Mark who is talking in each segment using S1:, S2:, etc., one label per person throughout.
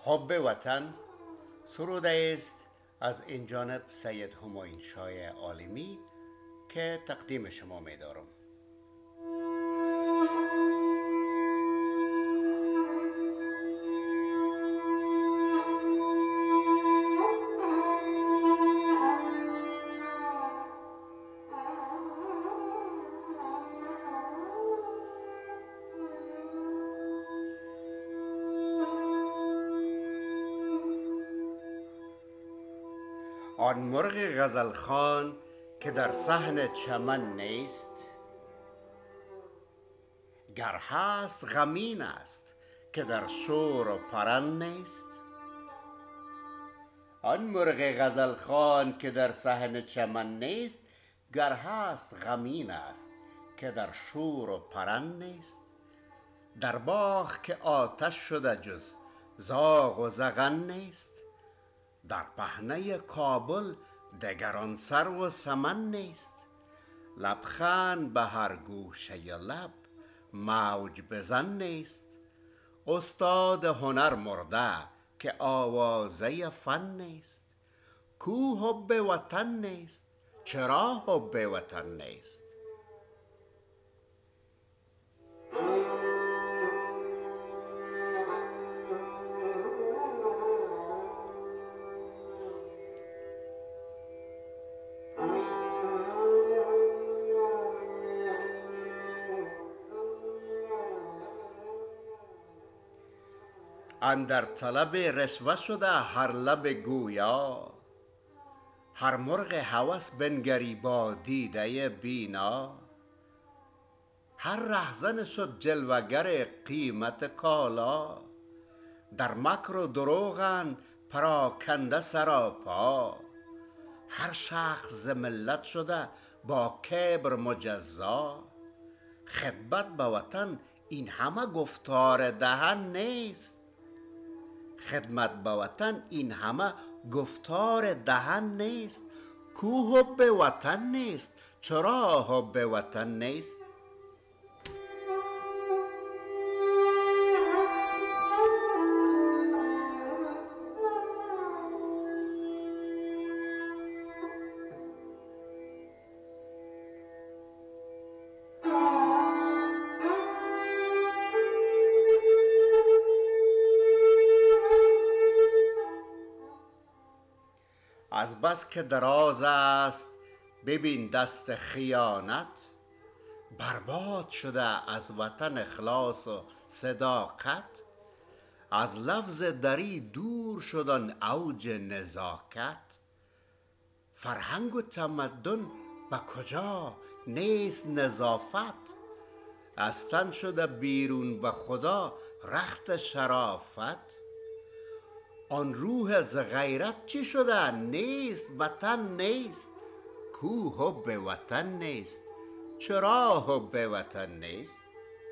S1: حب وطن سروده است از این جانب سید همایون شاه عالمی که تقدیم شما می دارم. آن مرغ غزلخوان که در صحن چمن نیست، گر هست غمین است که در شور و پرن نیست. آن مرغ غزلخوان که در صحن چمن نیست، گر هست غمین است که در شور و پرن نیست. در باغ که آتش شده جز زاغ و زغن نیست، در پهنه کابل دگر آن سرو و سمن نیست. لبخند به هر گوشه لب موج بزن نیست. استاد هنر مرده که آوازه فن نیست. کو حب وطن نیست، چرا حب وطن نیست؟ اندر طلب رشوه شده هر لب گویا، هر مرغ هوس بنگری با دیده بینا. هر رهزن شد جلوگر قیمت کالا، در مکر و دروغند پراکنده سراپا. هر شخص ز ملت شده با کبر مجزا. خدمت به وطن این همه گفتار دهن نیست. خدمت به وطن این همه گفتار دهن نیست. کو حب وطن نیست، چرا حب وطن نیست؟ از بس که دراز است ببین دست خیانت، برباد شده از وطن اخلاص و صداقت. از لفظ دری دور شد آن اوج نزاکت. فرهنگ و تمدن به کجا نیست نظافت. از تن شده بیرون به خدا رخت شرافت. آن روح ز غیرت چی شده نیست وطن نیست. کو حب وطن نیست، چرا حب وطن نیست؟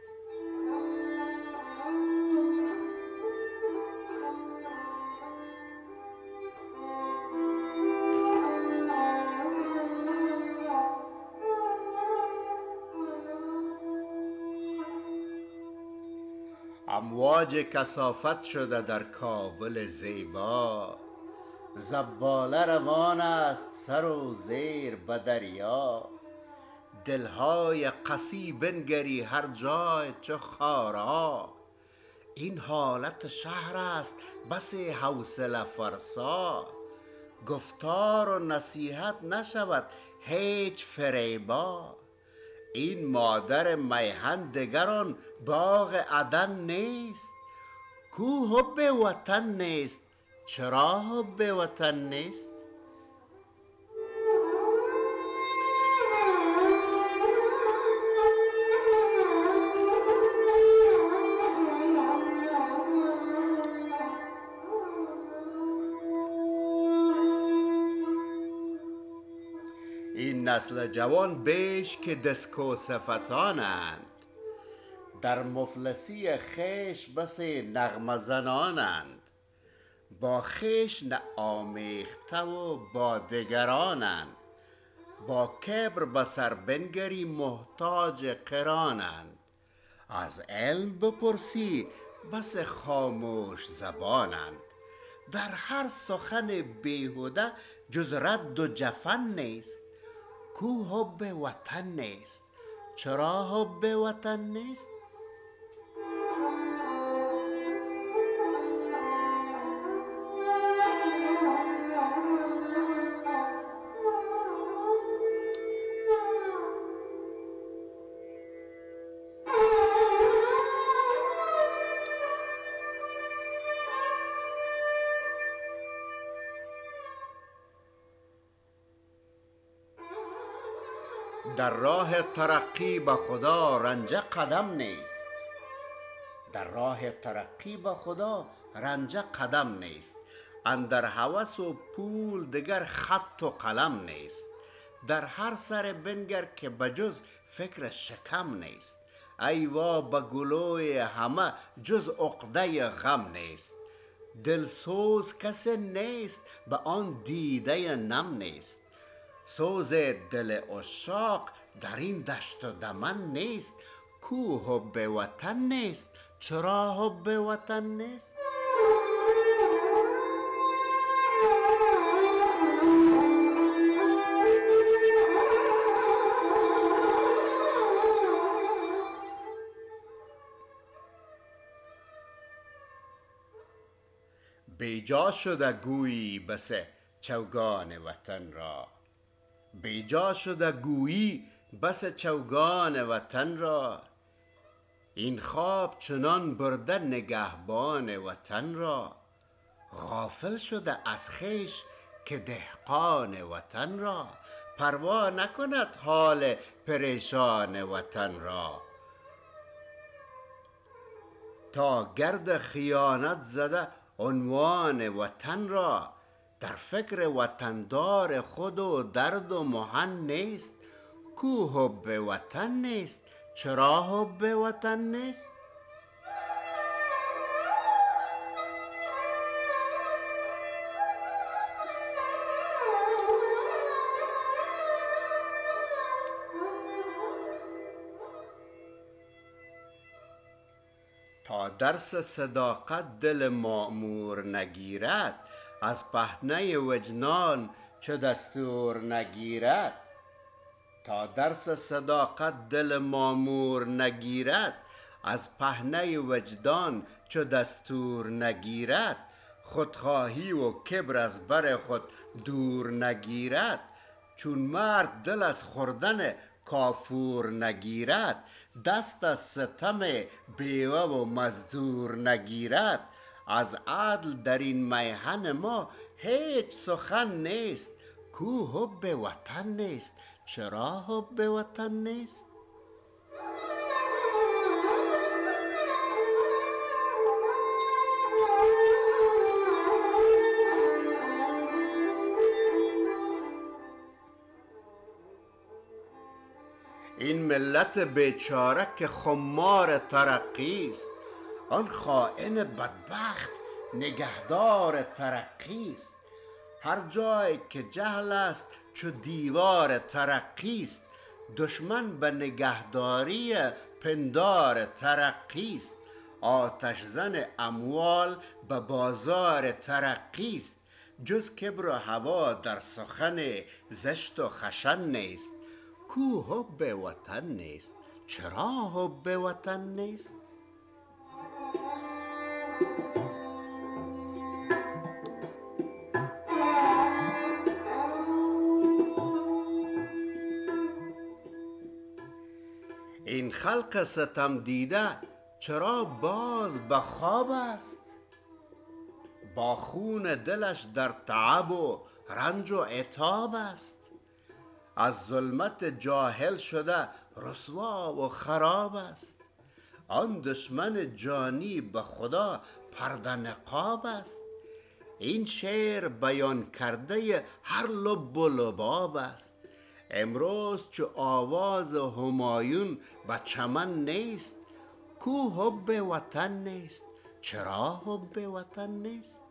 S1: امواج کثافت شده در کابل زیبا. زباله روان است سر و زیر به دریا. دلهای قسی بنگری هر جای چو خارا. این حالت شهر است بسی حوصله فرسا. گفتار و نصیحت نشود هیچ فریبا. این مادر میهن دگر آن باغ عدن نیست. کو حب وطن نیست، چرا حب وطن نیست؟ این نسل جوان بیش که دسکو صفتانند. در مفلسی خویش بس نغمه زنانند. با خویش نه آمیخته و با دگرانند. با کبر به سر بنگری محتاج قرانند. از علم بپرسی بس خاموش زبانند. در هر سخن بیهوده جز رد و جفن نیست. کو حب وطن نیست، چرا حب وطن نیست؟ در راه ترقی به خدا رنجه قدم نیست. در راه ترقی به خدا رنجه قدم نیست. اندر هوس و پول دگر خط و قلم نیست. در هر سر بنگر که بجز فکر شکم نیست. ای وا به گلوی همه جز عقده غم نیست. دلسوز کسی نیست به آن دیده نم نیست. سوز دل عشاق در این دشت و دمن نیست. کو حب وطن نیست، چرا حب وطن نیست؟ بیجا شده گویی بس چوگان وطن را. بیجا شده گویی بس چوگان وطن را. این خواب چنان برده نگهبان وطن را. غافل شده از خویش که دهقان وطن را. پروا نکند حال پریشان وطن را. تا گرد خیانت زده عنوان وطن را. در فکر وطندار خود و درد و محن نیست. کو حب وطن نیست، چرا حب وطن نیست؟ تا درس صداقت دل مأمور نگیرد. از پهنه وجدان چو دستور نگیرد. تا درس صداقت دل مأمور نگیرد. از پهنه وجدان چو دستور نگیرد. خودخواهی و کبر از بر خود دور نگیرد. چون مرد دل از خوردن کافور نگیرد. دست از ستم بیوه و مزدور نگیرد. از عدل در این میهن ما هیچ سخن نیست. کو حب وطن نیست، چرا حب وطن نیست؟ این ملت بیچاره که خمار ترقی است. آن خائن بدبخت نگهدار ترقی است. هر جای که جهل است چو دیوار ترقی است. دشمن به نگهداری پندار ترقی است. آتش زن اموال به بازار ترقی است. جز کبر و هوا در سخن زشت و خشن نیست. کو حب وطن نیست، چرا حب وطن نیست؟ این خلق ستم دیده چرا باز به خواب است؟ با خون دلش در تعب و رنج و عتاب است. از ظلمت جاهل شده رسوا و خراب است. آن دشمن جانی به خدا پرده نقاب است. این شعر بیان کرده هر لب و لباب است. امروز چو آواز همایون به چمن نیست. کو حب وطن نیست، چرا حب وطن نیست؟